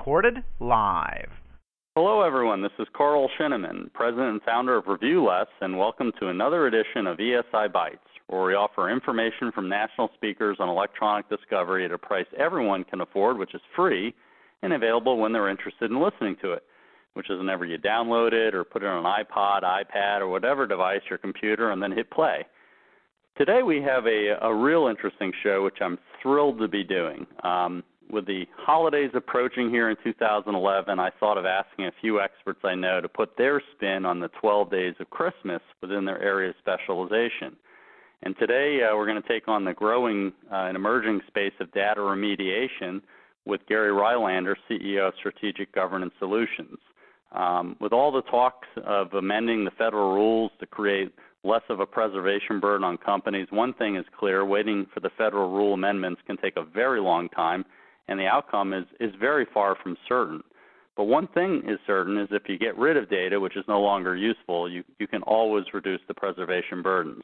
recorded live. Hello, everyone. This is Carl Shinneman, President and founder of ReviewLess, and welcome to another edition of ESI Bytes, where we offer information from national speakers on electronic discovery at a price everyone can afford, which is free, and available when they're interested in listening to it, which is whenever you download it or put it on an iPod, iPad, or whatever device, your computer, and then hit play. Today we have a real interesting show, which I'm thrilled to be doing. With the holidays approaching here in 2011, I thought of asking a few experts I know to put their spin on the 12 days of Christmas within their area of specialization. And today we're going to take on the growing and emerging space of data remediation with Gary Rylander, CEO of Strategic Governance Solutions. With all the talks of amending the federal rules to create less of a preservation burden on companies, one thing is clear: waiting for the federal rule amendments can take a very long time, and the outcome is very far from certain. But one thing is certain is if you get rid of data which is no longer useful, you can always reduce the preservation burdens.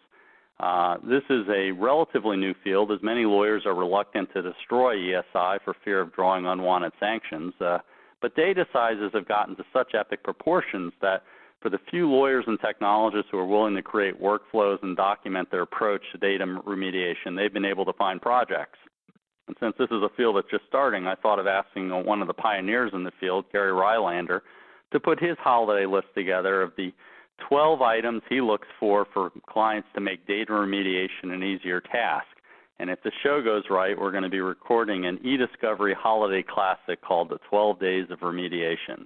This is a relatively new field, as many lawyers are reluctant to destroy ESI for fear of drawing unwanted sanctions. But data sizes have gotten to such epic proportions that for the few lawyers and technologists who are willing to create workflows and document their approach to data remediation, they've been able to find projects. And since this is a field that's just starting, I thought of asking one of the pioneers in the field, Gary Rylander, to put his holiday list together of the 12 items he looks for clients to make data remediation an easier task. And if the show goes right, we're going to be recording an eDiscovery holiday classic called The 12 Days of Remediation.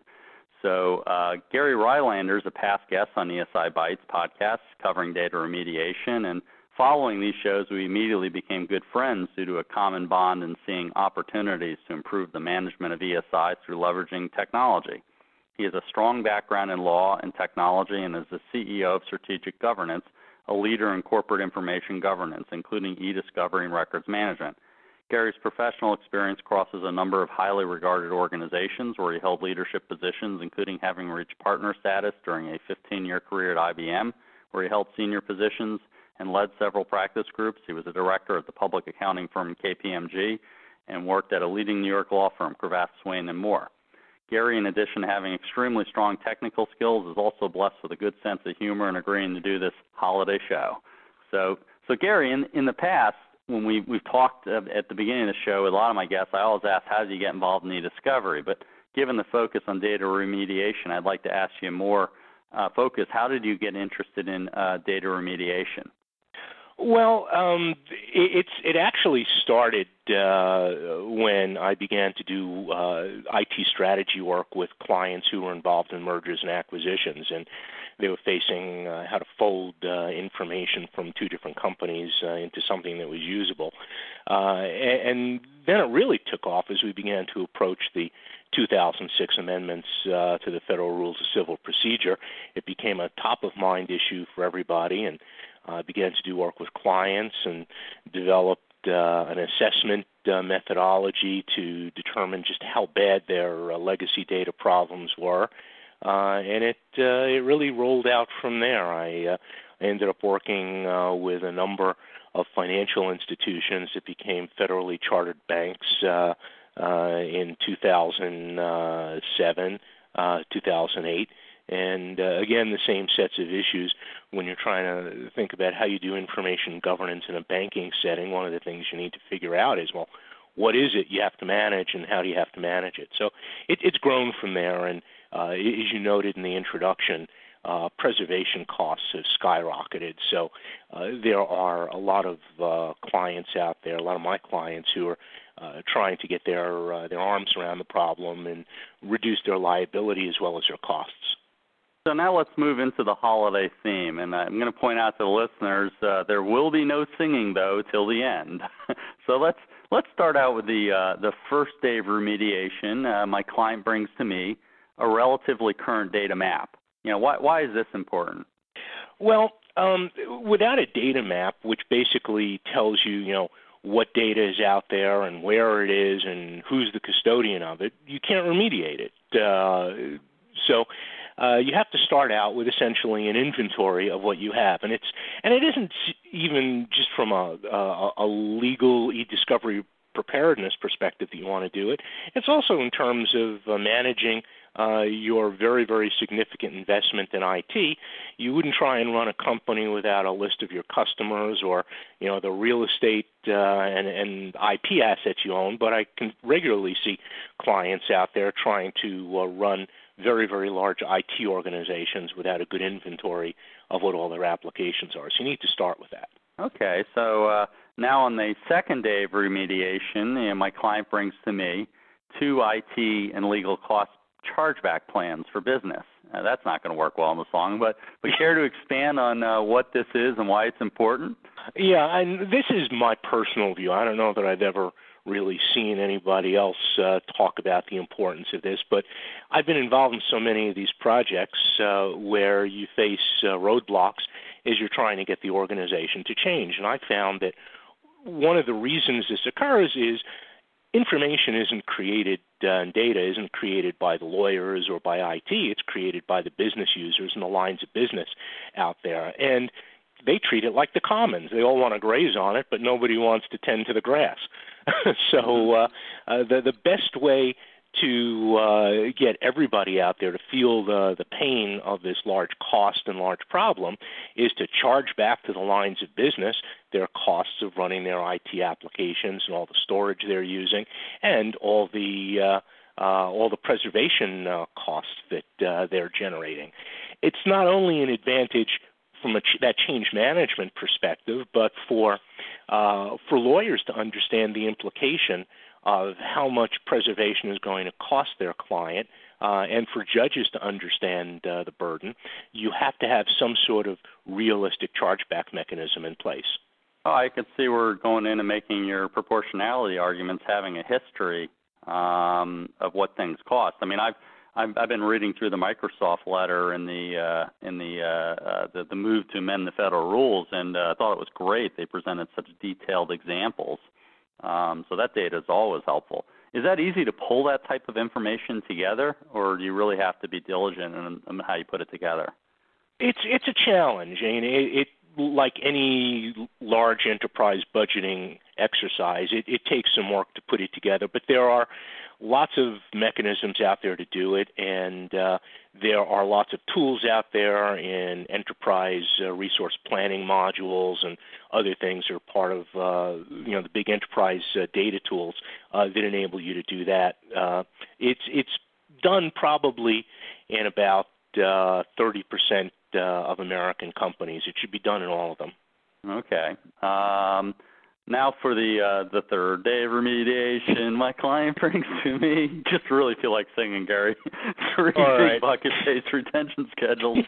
So Gary Rylander is a past guest on ESI Bytes podcasts covering data remediation, and following these shows, we immediately became good friends due to a common bond in seeing opportunities to improve the management of ESI through leveraging technology. He has a strong background in law and technology and is the CEO of Strategic Governance, a leader in corporate information governance, including e-discovery and records management. Gary's professional experience crosses a number of highly regarded organizations where he held leadership positions, including having reached partner status during a 15-year career at IBM, where he held senior positions and led several practice groups. He was a director at the public accounting firm KPMG and worked at a leading New York law firm, Cravath, Swaine & Moore. Gary, in addition to having extremely strong technical skills, is also blessed with a good sense of humor and agreeing to do this holiday show. So Gary, in the past, when we've talked at the beginning of the show with a lot of my guests, I always ask, how did you get involved in e-discovery? But given the focus on data remediation, I'd like to ask you more focus. How did you get interested in data remediation? Well, it actually started when I began to do IT strategy work with clients who were involved in mergers and acquisitions, and they were facing how to fold information from two different companies into something that was usable. And then it really took off as we began to approach the 2006 amendments to the Federal Rules of Civil Procedure. It became a top-of-mind issue for everybody, and began to do work with clients and developed an assessment methodology to determine just how bad their legacy data problems were. And it really rolled out from there. I ended up working with a number of financial institutions that became federally chartered banks in 2007, 2008. And again, the same sets of issues when you're trying to think about how you do information governance in a banking setting. One of the things you need to figure out is, well, what is it you have to manage and how do you have to manage it? So it's grown from there. And as you noted in the introduction, preservation costs have skyrocketed. So there are a lot of clients out there, a lot of my clients who are trying to get their arms around the problem and reduce their liability as well as their costs. So now let's move into the holiday theme, and I'm going to point out to the listeners there will be no singing, though, till the end. So let's start out with the first day of remediation. My client brings to me a relatively current data map. Why is this important? Well, without a data map, which basically tells you, what data is out there and where it is and who's the custodian of it, you can't remediate it. So you have to start out with essentially an inventory of what you have, and it isn't even just from a legal e-discovery preparedness perspective that you want to do it. It's also in terms of managing your very, very significant investment in IT. You wouldn't try and run a company without a list of your customers or, the real estate and IP assets you own, but I can regularly see clients out there trying to run very, very large IT organizations without a good inventory of what all their applications are. So you need to start with that. Okay, so now on the second day of remediation, my client brings to me 2 IT and legal cost chargeback plans for business. That's not going to work well in the song, but care to expand on what this is and why it's important? Yeah, and this is my personal view. I don't know that I've ever really seen anybody else talk about the importance of this, but I've been involved in so many of these projects where you face roadblocks as you're trying to get the organization to change. And I found that one of the reasons this occurs is information isn't created and data isn't created by the lawyers or by IT. It's created by the business users and the lines of business out there. And they treat it like the commons. They all want to graze on it, but nobody wants to tend to the grass. So the best way to get everybody out there to feel the pain of this large cost and large problem is to charge back to the lines of business their costs of running their IT applications and all the storage they're using and all the preservation costs that they're generating. It's not only an advantage from that change management perspective, but for lawyers to understand the implication of how much preservation is going to cost their client, and for judges to understand the burden, you have to have some sort of realistic chargeback mechanism in place. Oh, I can see we're going in and making your proportionality arguments having a history of what things cost. I mean, I've been reading through the Microsoft letter in the move to amend the federal rules, and I thought it was great. They presented such detailed examples. So that data is always helpful. Is that easy to pull that type of information together, or do you really have to be diligent in how you put it together? It's a challenge, and it like any large enterprise budgeting exercise, it takes some work to put it together. But there are lots of mechanisms out there to do it, and there are lots of tools out there in enterprise resource planning modules and other things are part of the big enterprise data tools that enable you to do that. It's done probably in about 30% of American companies. It should be done in all of them. Okay. Now for the third day of remediation, my client brings to me, just really feel like singing, Gary, 3 big bucket-based retention schedules.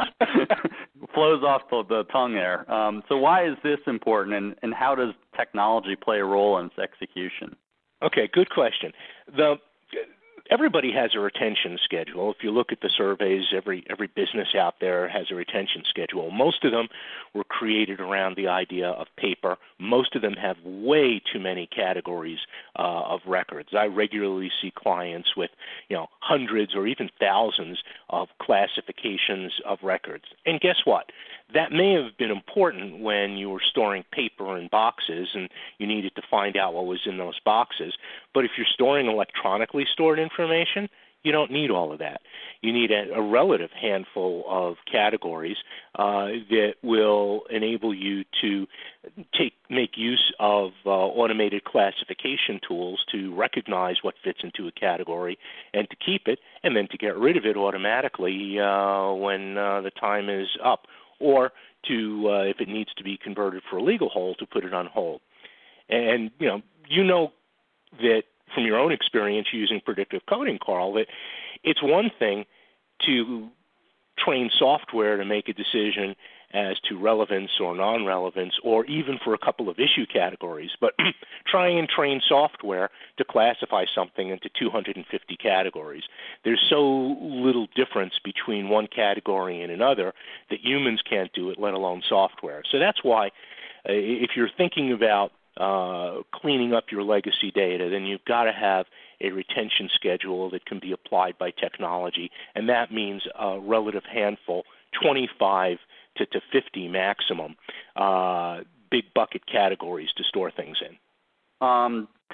Flows off the tongue there. So why is this important, and how does technology play a role in its execution? Okay, good question. Everybody has a retention schedule. If you look at the surveys, every business out there has a retention schedule. Most of them were created around the idea of paper. Most of them have way too many categories of records. I regularly see clients with, hundreds or even thousands of classifications of records. And guess what? That may have been important when you were storing paper in boxes and you needed to find out what was in those boxes. But if you're storing electronically stored information, you don't need all of that. You need a relative handful of categories that will enable you to make use of automated classification tools to recognize what fits into a category and to keep it, and then to get rid of it automatically when the time is up, or to, if it needs to be converted for a legal hold, to put it on hold. And, you know that from your own experience using predictive coding, Carl, that it's one thing to train software to make a decision as to relevance or non-relevance, or even for a couple of issue categories, but try and train software to classify something into 250 categories. There's so little difference between one category and another that humans can't do it, let alone software. So that's why if you're thinking about cleaning up your legacy data, then you've got to have a retention schedule that can be applied by technology, and that means a relative handful, 25 to 50 maximum, big bucket categories to store things in.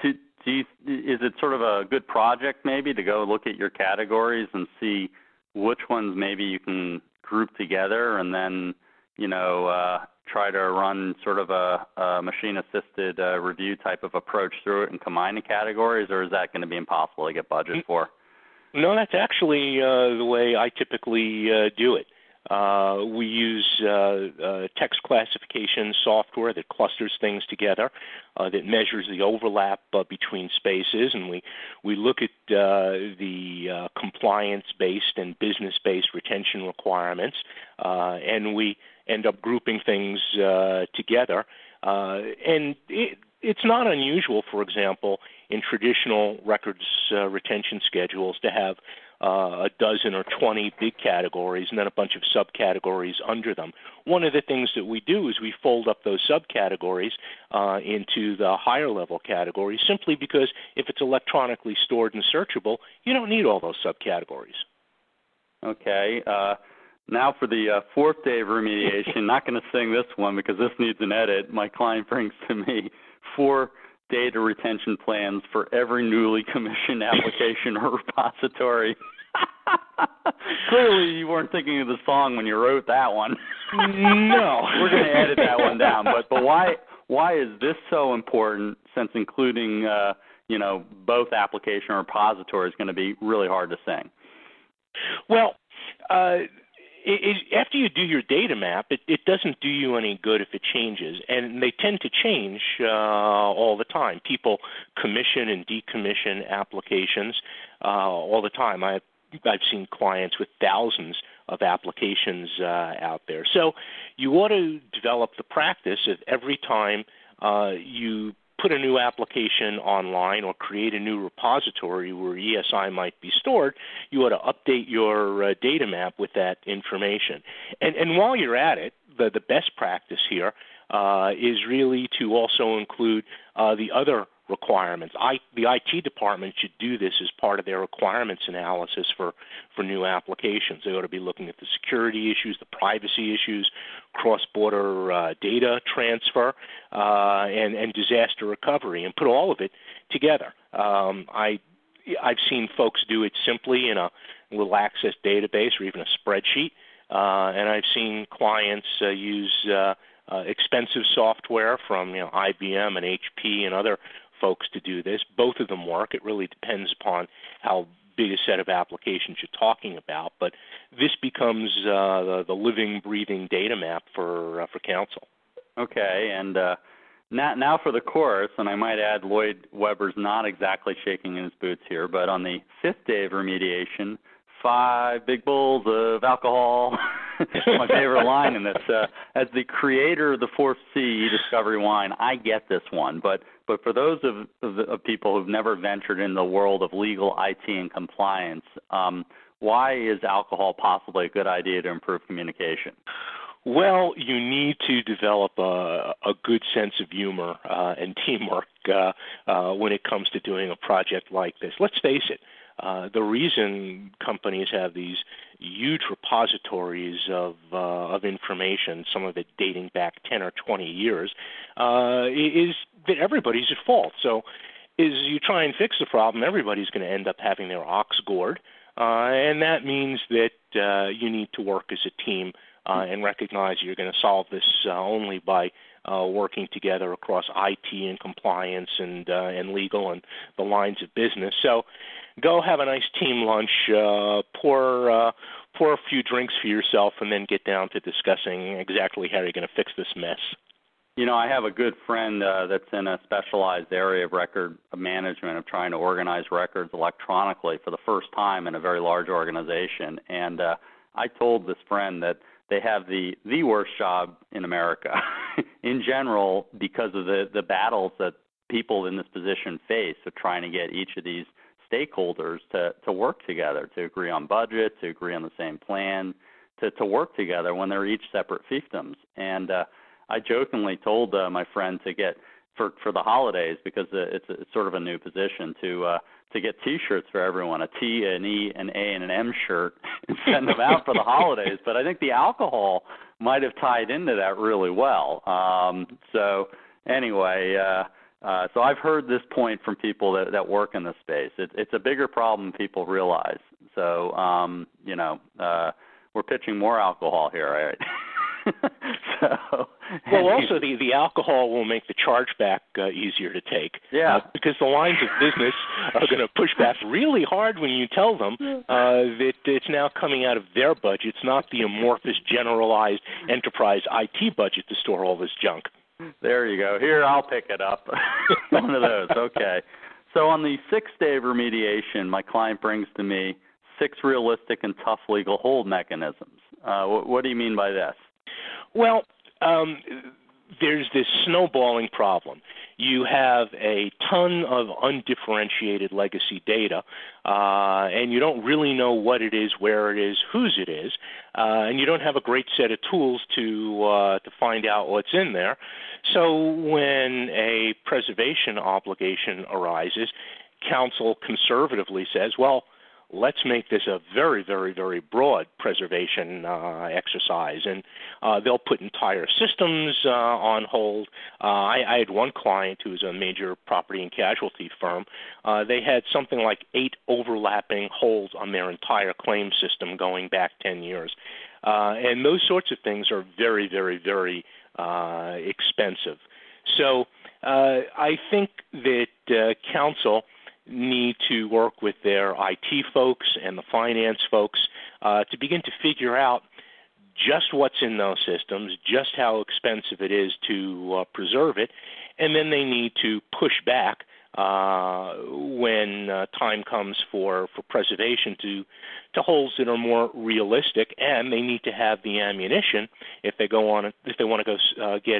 is it sort of a good project maybe to go look at your categories and see which ones maybe you can group together and then, try to run sort of a machine-assisted review type of approach through it and combine the categories, or is that going to be impossible to get budget for? No, that's actually the way I typically do it. We use text classification software that clusters things together, that measures the overlap between spaces, and we look at the compliance-based and business-based retention requirements, and we end up grouping things together. And it's not unusual, for example, in traditional records retention schedules to have a dozen or 20 big categories and then a bunch of subcategories under them. One of the things that we do is we fold up those subcategories into the higher level categories simply because if it's electronically stored and searchable, you don't need all those subcategories. Okay. Now for the fourth day of remediation, not going to sing this one because this needs an edit. My client brings to me 4 data retention plans for every newly commissioned application or repository. Clearly you weren't thinking of the song when you wrote that one. No. We're going to edit that one down. But why is this so important, since including both application and repository is going to be really hard to sing? Well, after you do your data map, it doesn't do you any good if it changes, and they tend to change all the time. People commission and decommission applications all the time. I've seen clients with thousands of applications out there. So you ought to develop the practice of every time you put a new application online or create a new repository where ESI might be stored, you ought to update your data map with that information. And while you're at it, the best practice here is really to also include the other requirements. The IT department should do this as part of their requirements analysis for new applications. They ought to be looking at the security issues, the privacy issues, cross-border data transfer, and disaster recovery, and put all of it together. I've seen folks do it simply in a little Access database or even a spreadsheet, and I've seen clients use expensive software from IBM and HP and other folks to do this. Both of them work. It really depends upon how big a set of applications you're talking about, but this becomes the living, breathing data map for counsel. Okay, and now for the chorus, and I might add Lloyd Webber's not exactly shaking in his boots here, but on the 5th day of remediation, 5 big bowls of alcohol. My favorite line in this. As the creator of the 4th C, Discovery Wine, I get this one, but for those of people who've never ventured in the world of legal IT and compliance, why is alcohol possibly a good idea to improve communication? Well, you need to develop a good sense of humor and teamwork when it comes to doing a project like this. Let's face it. The reason companies have these huge repositories of information, some of it dating back 10 or 20 years, is that everybody's at fault. So as you try and fix the problem, everybody's going to end up having their ox gored, and that means that you need to work as a team and recognize you're going to solve this only by working together across IT and compliance and legal and the lines of business. So go have a nice team lunch, pour a few drinks for yourself, and then get down to discussing exactly how you're going to fix this mess. I have a good friend that's in a specialized area of record management, of trying to organize records electronically for the first time in a very large organization. And I told this friend that they have the worst job in America in general because of the battles that people in this position face of trying to get each of these stakeholders to work together, to agree on budget, to agree on the same plan, to work together when they're each separate fiefdoms. And I jokingly told my friend to get for the holidays, because it's sort of a new position, to get T-shirts for everyone, a T, an E, an A, and an M shirt, and send them out for the holidays. But I think the alcohol might have tied into that really well. So anyway, So I've heard this point from people that work in this space. It's a bigger problem than people realize. So, we're pitching more alcohol here, right? Well, also the alcohol will make the chargeback easier to take. Yeah. Because the lines of business are going to push back really hard when you tell them that it's now coming out of their budgets, not the amorphous, generalized enterprise IT budget to store all this junk. There you go. Here, I'll pick it up. One of those. Okay. So on the 6th-day of remediation, my client brings to me 6 realistic and tough legal hold mechanisms. What do you mean by this? Well, there's this snowballing problem. You have a ton of undifferentiated legacy data, and you don't really know what it is, where it is, whose it is, and you don't have a great set of tools to find out what's in there. So when a preservation obligation arises, counsel conservatively says, well, let's make this a very, very, very broad preservation exercise, and they'll put entire systems on hold. I had one client who was a major property and casualty firm. They had something like 8 overlapping holds on their entire claim system going back 10 years. And those sorts of things are very, very, very expensive. So I think that counsel need to work with their IT folks and the finance folks to begin to figure out just what's in those systems, just how expensive it is to preserve it, and then they need to push back when time comes for preservation to holds that are more realistic, and they need to have the ammunition if they want to go get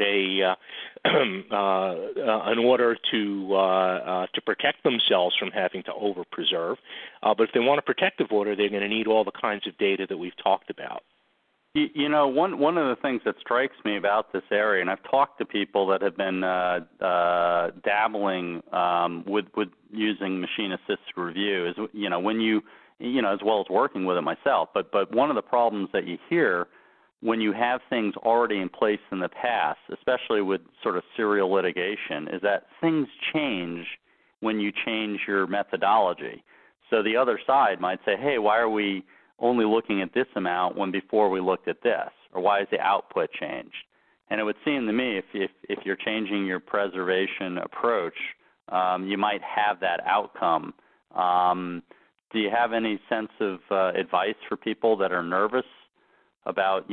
an order to protect themselves from having to over preserve. But if they want a protective order, they're going to need all the kinds of data that we've talked about. You know, one of the things that strikes me about this area, and I've talked to people that have been dabbling with using machine-assisted review, is when you as well as working with it myself. But one of the problems that you hear when you have things already in place in the past, especially with sort of serial litigation, is that things change when you change your methodology. So the other side might say, hey, why are we only looking at this amount when before we looked at this? Or why is the output changed? And it would seem to me if you're changing your preservation approach, you might have that outcome. Do you have any sense of advice for people that are nervous about,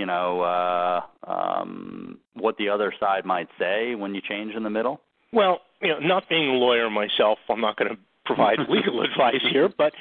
what the other side might say when you change in the middle? Well, not being a lawyer myself, I'm not going to provide legal advice here, but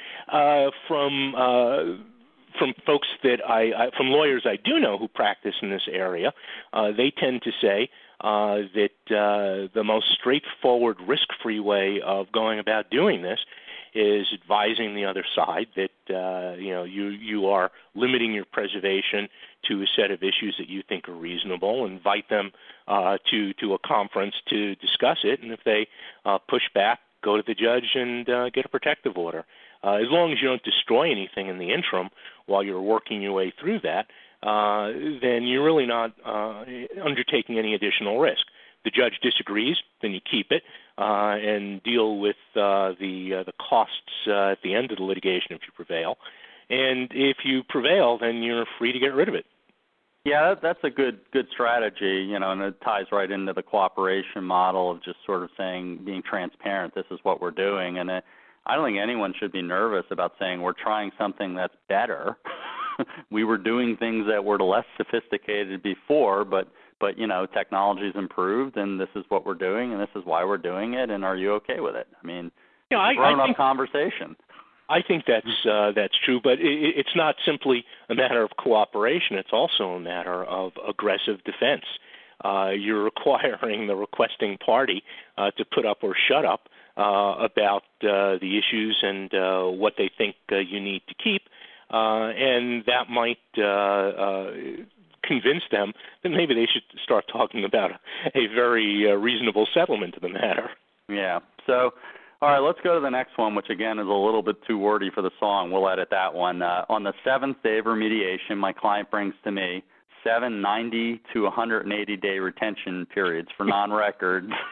from folks from lawyers I do know who practice in this area, they tend to say that the most straightforward, risk-free way of going about doing this is advising the other side that you are limiting your preservation to a set of issues that you think are reasonable. Invite them to a conference to discuss it, and if they push back, go to the judge and get a protective order. As long as you don't destroy anything in the interim while you're working your way through that, then you're really not undertaking any additional risk. The judge disagrees, then you keep it and deal with the costs at the end of the litigation if you prevail. And if you prevail, then you're free to get rid of it. Yeah, that's a good strategy, and it ties right into the cooperation model of just sort of being transparent, this is what we're doing. And I don't think anyone should be nervous about saying we're trying something that's better. We were doing things that were less sophisticated before, but technology's improved, and this is what we're doing, and this is why we're doing it, and are you okay with it? I mean, grown-up conversation. I think that's true, but it's not simply a matter of cooperation. It's also a matter of aggressive defense. You're requiring the requesting party to put up or shut up about the issues and what they think you need to keep, and that might convince them that maybe they should start talking about a very reasonable settlement to the matter. Yeah. So, all right, let's go to the next one, which again is a little bit too wordy for the song. We'll edit that one. On the 7th day of remediation, my client brings to me 7 90 to 180-day retention periods for non-records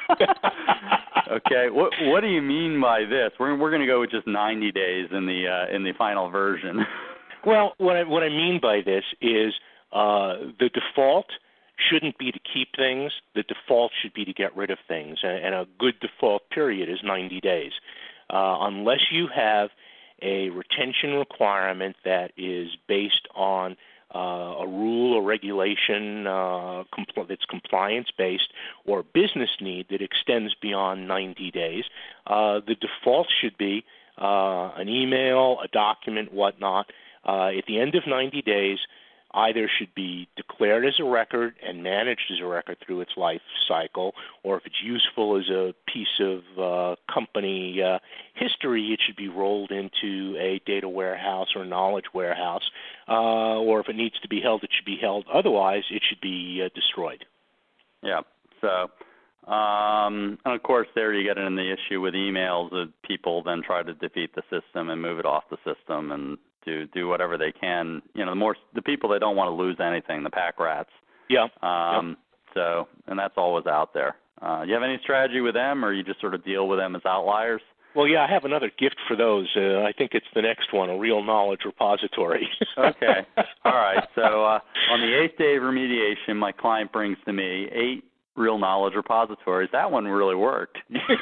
Okay, what do you mean by this? We're going to go with just 90 days in the final version. Well, what I mean by this is the default shouldn't be to keep things. The default should be to get rid of things, and a good default period is 90 days. Unless you have a retention requirement that is based on a rule or regulation that's compliance-based, or a business need that extends beyond 90 days, the default should be an email, a document, whatnot. At the end of 90 days, either should be declared as a record and managed as a record through its life cycle, or if it's useful as a piece of company history, it should be rolled into a data warehouse or knowledge warehouse, or if it needs to be held, it should be held. Otherwise, it should be destroyed. Yeah. So, and of course, there you get in the issue with emails that people then try to defeat the system and move it off the system and do whatever they can. You know, the people that don't want to lose anything, the pack rats. Yeah. So, and that's always out there. You have any strategy with them, or you just sort of deal with them as outliers? Well, yeah, I have another gift for those. I think it's the next one, a real knowledge repository. Okay. All right. So on the 8th day of remediation, my client brings to me 8 real knowledge repositories. That one really worked.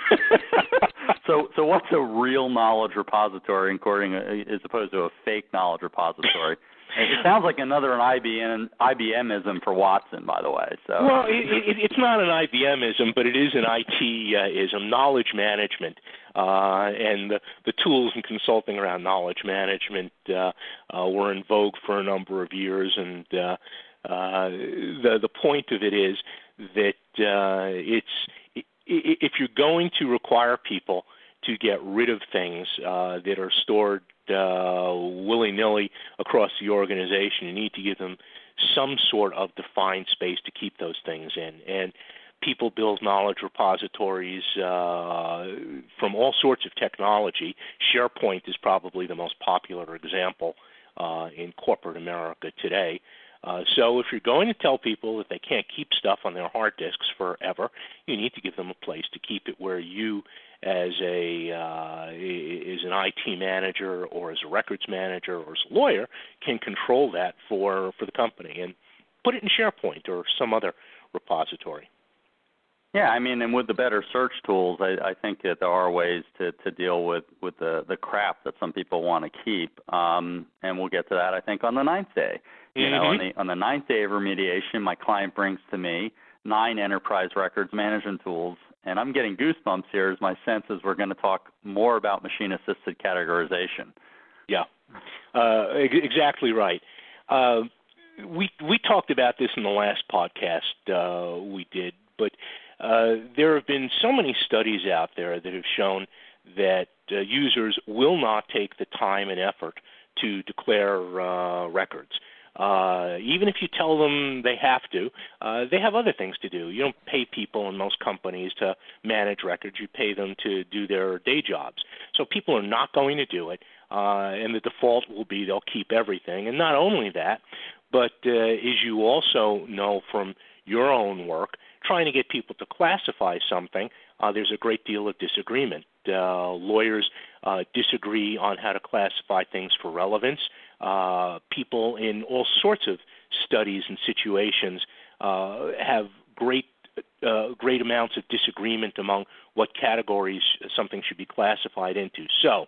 So what's a real knowledge repository as opposed to a fake knowledge repository? It sounds like another IBMism for Watson, by the way. So. Well, it's not an IBMism, but it is an IT-ism, knowledge management. And the tools and consulting around knowledge management were in vogue for a number of years. And the point of it is that if you're going to require people to get rid of things that are stored willy-nilly across the organization, you need to give them some sort of defined space to keep those things in. And people build knowledge repositories from all sorts of technology. SharePoint is probably the most popular example in corporate America today. So if you're going to tell people that they can't keep stuff on their hard disks forever, you need to give them a place to keep it where you, as an IT manager or as a records manager or as a lawyer, can control that for the company and put it in SharePoint or some other repository. Yeah, I mean, and with the better search tools, I think that there are ways to deal with the crap that some people want to keep, and we'll get to that, I think, on the 9th day. You know, on the 9th day of remediation, my client brings to me 9 enterprise records management tools, and I'm getting goosebumps here as my sense is we're going to talk more about machine-assisted categorization. Yeah, exactly right. We talked about this in the last podcast we did, but there have been so many studies out there that have shown that users will not take the time and effort to declare records. Even if you tell them they have to, they have other things to do. You don't pay people in most companies to manage records. You pay them to do their day jobs. So people are not going to do it, and the default will be they'll keep everything. And not only that, but as you also know from your own work, trying to get people to classify something, there's a great deal of disagreement. Lawyers disagree on how to classify things for relevance. People in all sorts of studies and situations have great amounts of disagreement among what categories something should be classified into. So,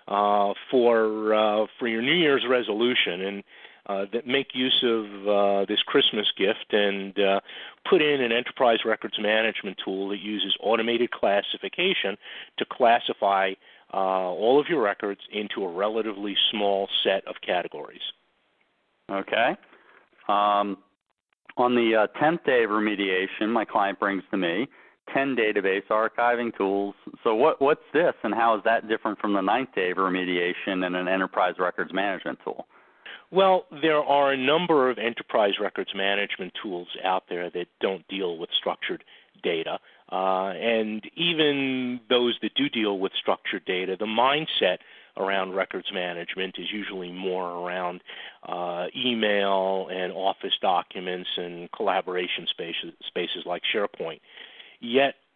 for your New Year's resolution, and that make use of this Christmas gift and put in an enterprise records management tool that uses automated classification to classify all of your records into a relatively small set of categories. Okay. On the 10th day of remediation, my client brings to me 10 database archiving tools. So what's this, and how is that different from the 9th day of remediation and an enterprise records management tool? Well, there are a number of enterprise records management tools out there that don't deal with structured data. And even those that do deal with structured data, the mindset around records management is usually more around email and office documents and collaboration spaces like SharePoint. Yet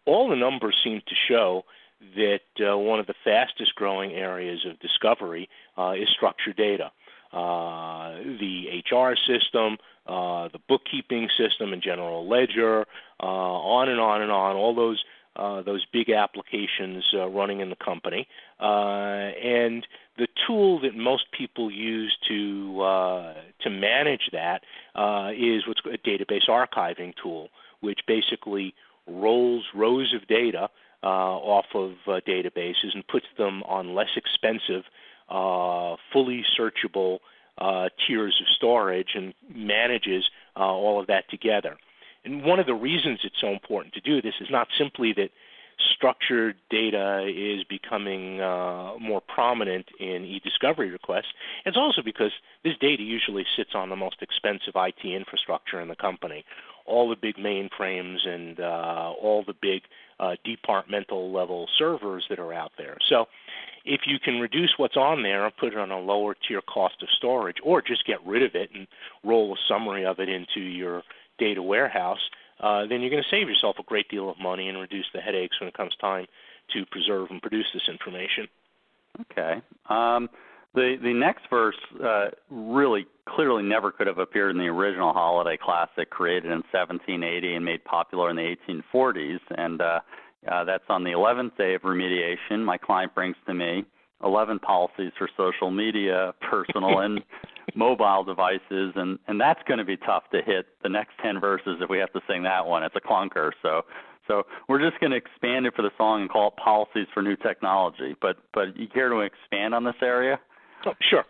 all the numbers seem to show that one of the fastest growing areas of discovery is structured data. The HR system, the bookkeeping system and general ledger, on and on and on, all those big applications running in the company. And the tool that most people use to manage that is what's a database archiving tool, which basically rolls rows of data off of databases and puts them on less expensive, fully searchable tiers of storage and manages all of that together. And one of the reasons it's so important to do this is not simply that structured data is becoming more prominent in e-discovery requests. It's also because this data usually sits on the most expensive IT infrastructure in the company, all the big mainframes and all the big departmental level servers that are out there. So if you can reduce what's on there and put it on a lower tier cost of storage, or just get rid of it and roll a summary of it into your data warehouse, then you're going to save yourself a great deal of money and reduce the headaches when it comes time to preserve and produce this information. Okay. The next verse really clearly never could have appeared in the original holiday classic created in 1780 and made popular in the 1840s, and that's on the 11th day of remediation. My client brings to me 11 policies for social media, personal and mobile devices, and that's going to be tough to hit the next 10 verses if we have to sing that one. It's a clunker, so we're just going to expand it for the song and call it Policies for New Technology. But you care to expand on this area? Oh, sure.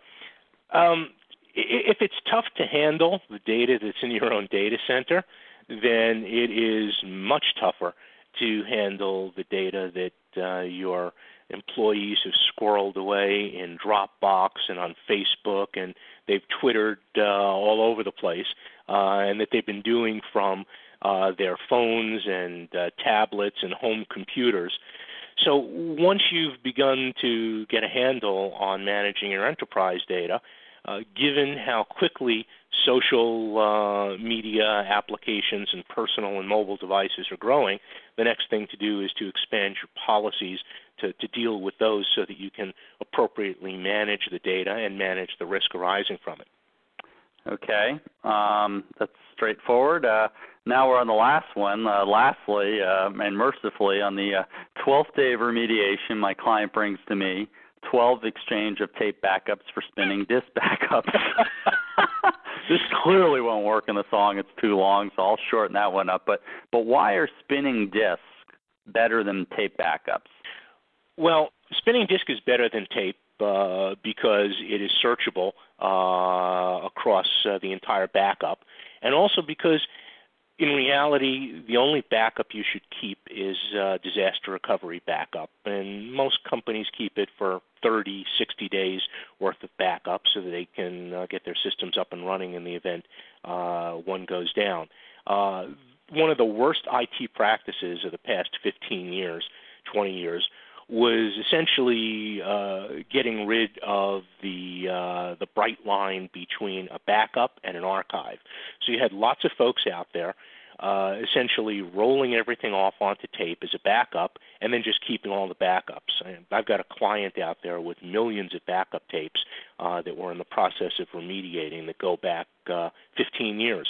If it's tough to handle the data that's in your own data center, then it is much tougher to handle the data that your employees have squirreled away in Dropbox and on Facebook, and they've Twittered all over the place, and that they've been doing from their phones and tablets and home computers. So once you've begun to get a handle on managing your enterprise data, given how quickly social media applications and personal and mobile devices are growing, the next thing to do is to expand your policies to deal with those so that you can appropriately manage the data and manage the risk arising from it. Okay, that's straightforward. Now we're on the last one. Lastly, and mercifully, on the 12th day of remediation, my client brings to me 12 exchange of tape backups for spinning disk backups. This clearly won't work in the song. It's too long, so I'll shorten that one up. But why are spinning disks better than tape backups? Well, spinning disk is better than tape because it is searchable across the entire backup, and also because in reality, the only backup you should keep is disaster recovery backup, and most companies keep it for 30, 60 days worth of backup so that they can get their systems up and running in the event one goes down. One of the worst IT practices of the past 15 years, 20 years, was essentially getting rid of the bright line between a backup and an archive. So you had lots of folks out there essentially rolling everything off onto tape as a backup and then just keeping all the backups. I've got a client out there with millions of backup tapes that we're in the process of remediating that go back 15 years.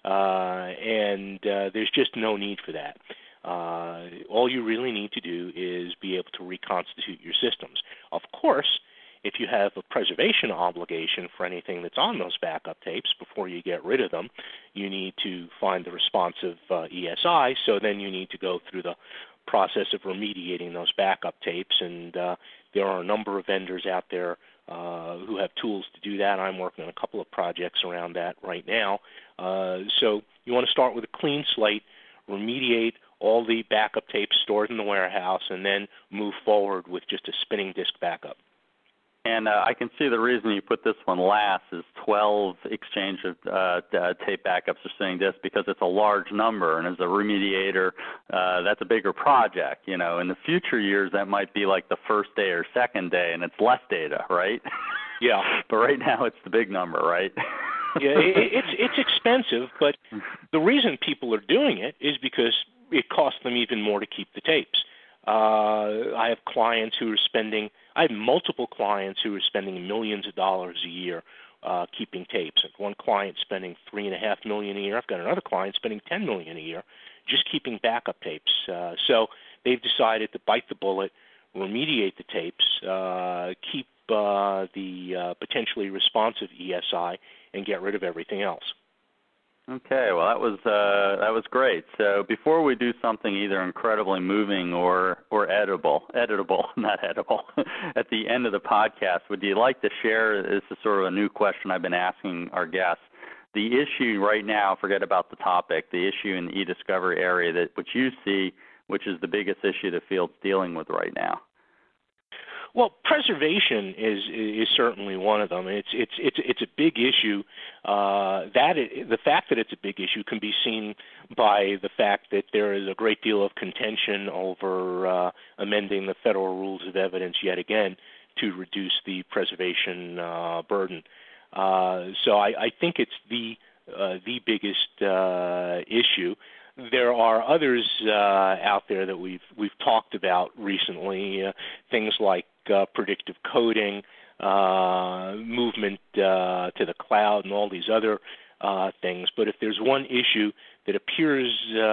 And there's just no need for that. All you really need to do is be able to reconstitute your systems. Of course, if you have a preservation obligation for anything that's on those backup tapes before you get rid of them, you need to find the responsive ESI, so then you need to go through the process of remediating those backup tapes, and there are a number of vendors out there who have tools to do that. I'm working on a couple of projects around that right now. So you want to start with a clean slate, remediate all the backup tapes stored in the warehouse, and then move forward with just a spinning disk backup. And I can see the reason you put this one last is 12 exchange of tape backups for spinning disk, because it's a large number, and as a remediator, that's a bigger project. You know, in the future years, that might be like the first day or second day, and it's less data, right? Yeah. But right now, it's the big number, right? Yeah, it's expensive, but the reason people are doing it is because it costs them even more to keep the tapes. I have multiple clients who are spending millions of dollars a year keeping tapes. And one client spending $3.5 million a year. I've got another client spending $10 million a year just keeping backup tapes. So they've decided to bite the bullet, remediate the tapes, keep the potentially responsive ESI, and get rid of everything else. Okay, well that was great. So before we do something either incredibly moving or editable, not edible, at the end of the podcast, would you like to share? This is sort of a new question I've been asking our guests. The issue right now, forget about the topic, the issue in the e-discovery area which you see, which is the biggest issue the field's dealing with right now. Well, preservation is certainly one of them. It's a big issue. The fact that it's a big issue can be seen by the fact that there is a great deal of contention over amending the federal rules of evidence yet again to reduce the preservation burden. So I think it's the biggest issue. There are others out there that we've talked about recently, things like predictive coding, movement to the cloud, and all these other things. But if there's one issue that appears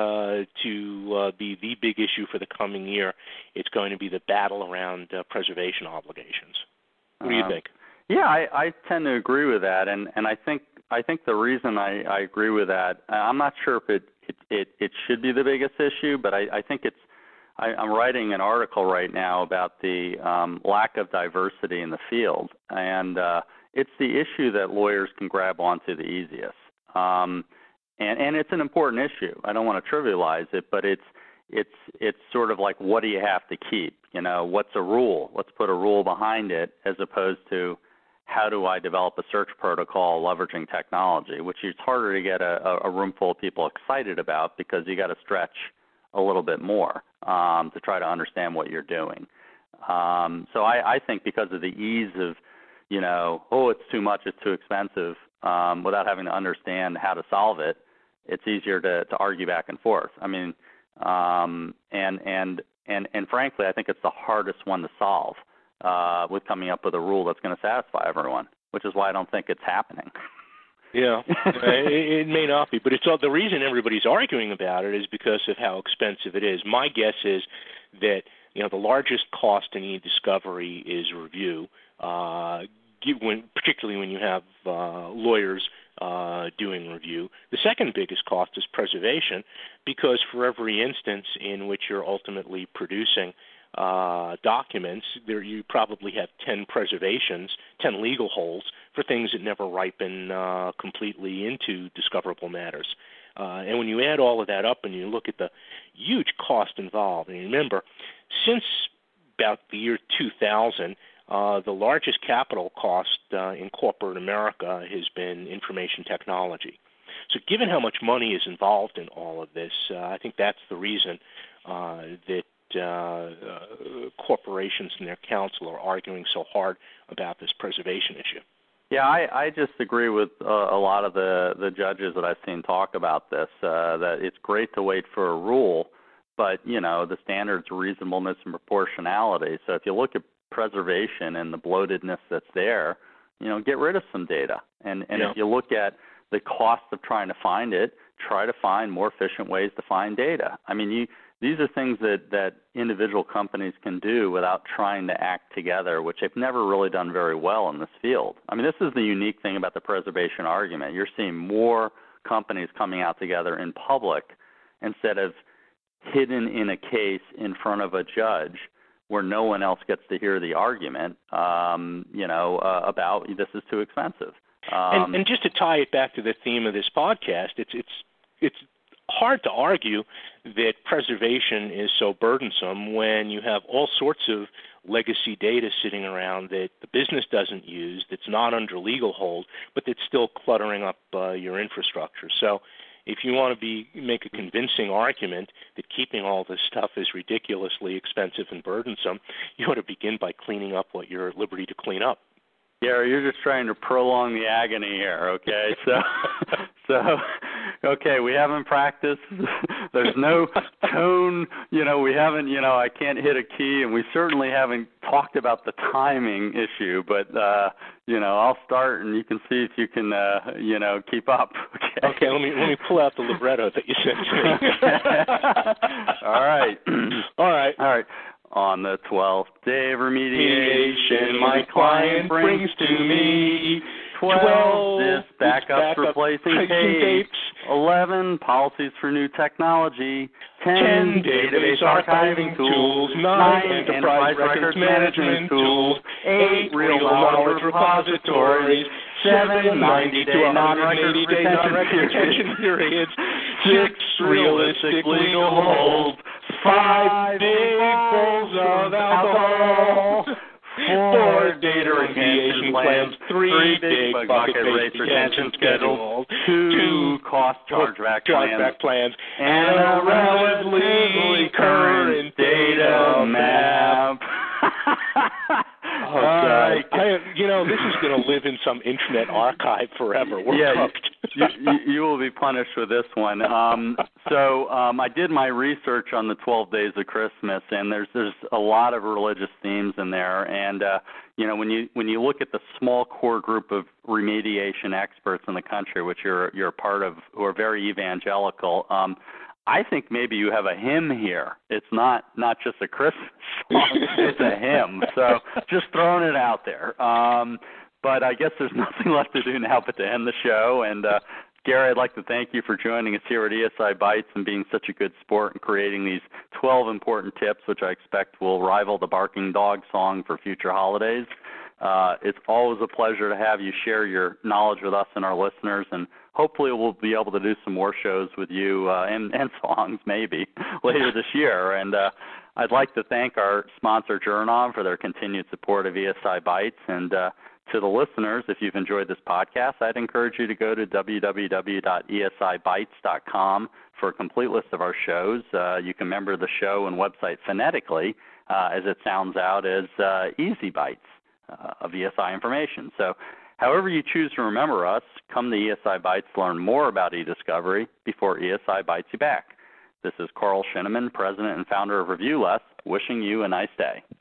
to be the big issue for the coming year, it's going to be the battle around preservation obligations. What do you think? Yeah, I tend to agree with that, and I think the reason I agree with that, I'm not sure if it should be the biggest issue, but I think I'm writing an article right now about the lack of diversity in the field, and it's the issue that lawyers can grab onto the easiest. And it's an important issue. I don't want to trivialize it, but it's sort of like, what do you have to keep? You know, what's a rule? Let's put a rule behind it, as opposed to how do I develop a search protocol leveraging technology, which is harder to get a room full of people excited about, because you got to stretch a little bit more to try to understand what you're doing. So I think because of the ease of, it's too much, it's too expensive, without having to understand how to solve it, it's easier to argue back and forth. I mean, and frankly, I think it's the hardest one to solve, with coming up with a rule that's going to satisfy everyone, which is why I don't think it's happening. Yeah, it may not be, but it's all, the reason everybody's arguing about it is because of how expensive it is. My guess is that the largest cost in e-discovery is review, particularly when you have lawyers doing review. The second biggest cost is preservation, because for every instance in which you're ultimately producing documents, you probably have 10 preservations, 10 legal holds for things that never ripen completely into discoverable matters. And when you add all of that up and you look at the huge cost involved, and remember, since about the year 2000, the largest capital cost in corporate America has been information technology. So given how much money is involved in all of this, I think that's the reason that corporations and their counsel are arguing so hard about this preservation issue. Yeah, I just agree with a lot of the judges that I've seen talk about this, that it's great to wait for a rule, but, the standards of reasonableness and proportionality. So if you look at preservation and the bloatedness that's there, get rid of some data. And if you look at the cost of trying to find it, try to find more efficient ways to find data. I mean, these are things that individual companies can do without trying to act together, which they've never really done very well in this field. I mean, this is the unique thing about the preservation argument. You're seeing more companies coming out together in public instead of hidden in a case in front of a judge where no one else gets to hear the argument, about this is too expensive. And just to tie it back to the theme of this podcast, it's hard to argue that preservation is so burdensome when you have all sorts of legacy data sitting around that the business doesn't use, that's not under legal hold, but that's still cluttering up your infrastructure. So if you want to make a convincing argument that keeping all this stuff is ridiculously expensive and burdensome, you ought to begin by cleaning up what you're at liberty to clean up. Yeah, you're just trying to prolong the agony here, okay? So Okay, we haven't practiced. There's no tone. We haven't, I can't hit a key, and we certainly haven't talked about the timing issue. But, I'll start, and you can see if you can, keep up. Okay, let me pull out the libretto that you sent to me. All right. All right. On the 12th day of remediation, my client brings to me 12 disk backups replacing tapes, 11 policies for new technology, 10 database archiving tools, 9 enterprise records management tools, 8 real knowledge repositories, 7 90-day non-record retention periods, 6 realistic legal holds, 5 big bowls of alcohol, 4 data remediation plans, 3 big bucket rate retention schedules, 2 cost chargeback plans, and a relatively current data map. Oh, God. This is going to live in some internet archive forever. We're cooked. You will be punished with this one. I did my research on the 12 days of Christmas, and there's a lot of religious themes in there. And when you look at the small core group of remediation experts in the country, which you're a part of, who are very evangelical, I think maybe you have a hymn here. It's not just a Christmas song, it's a hymn. So just throwing it out there. But I guess there's nothing left to do now but to end the show. And Gary, I'd like to thank you for joining us here at ESI Bytes and being such a good sport and creating these 12 important tips, which I expect will rival the barking dog song for future holidays. It's always a pleasure to have you share your knowledge with us and our listeners, and hopefully we'll be able to do some more shows with you and songs maybe later this year. And I'd like to thank our sponsor, Jurnov, for their continued support of ESI Bytes. And to the listeners, if you've enjoyed this podcast, I'd encourage you to go to www.esibytes.com for a complete list of our shows. You can remember the show and website phonetically, as it sounds out as Easy Bytes of ESI information. So however you choose to remember us, come to ESI Bytes to learn more about eDiscovery before ESI bites you back. This is Carl Shinneman, President and Founder of ReviewLess, wishing you a nice day.